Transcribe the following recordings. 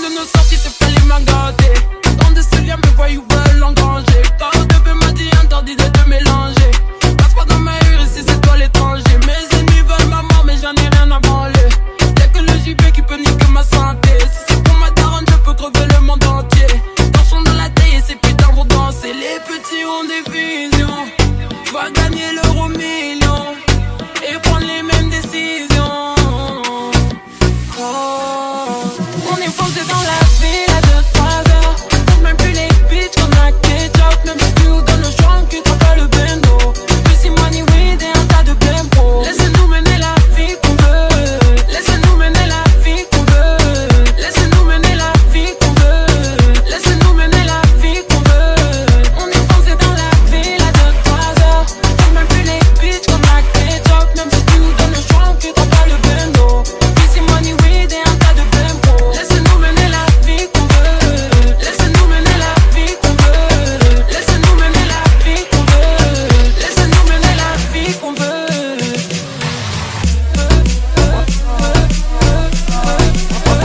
de nos sorties, c'est fallait m'agater. Tant de ce lien, mes voyous veulent engranger. Car au début m'a dit interdit de te mélanger. Passe pas dans ma rue, ici c'est toi l'étranger. Mes ennemis veulent ma mort, mais j'en ai rien à branler. Y'a que le JB qui peut niquer ma santé. Si c'est pour ma daronne, je peux crever le monde entier. Dansons dans la taille et ces putains vont danser. Les petits ont des visions, va gagner l'euro million et prendre les mêmes décisions. Oh. On est posé dans la ville à 2-3 heures. On même plus les bitches comme la ketchup. Même si tu nous donnes le choix, on quittera pas le bendo. Pussy money weed et un tas de blême pro. Laissez-nous mener la vie qu'on veut. Laissez-nous mener la vie qu'on veut. Laissez-nous mener la vie qu'on veut. Laissez-nous mener la vie qu'on veut. On est posé dans la ville à 2-3 heures. On même plus les bitches comme la ketchup. Même si tu nous donnes le choix, on quittera pas le bendo. Pussy money weed et un tas de blême pro. Laissez-nous mener la vie qu'on veut. Laissez-nous mener la vie qu'on veut. Laissez-nous mener la vie qu'on veut. Laissez-nous mener la vie qu'on veut.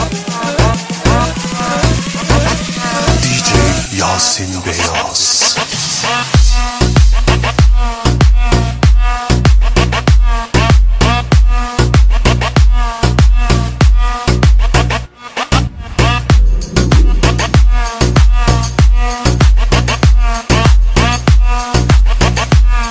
DJ Yasin Beyaz.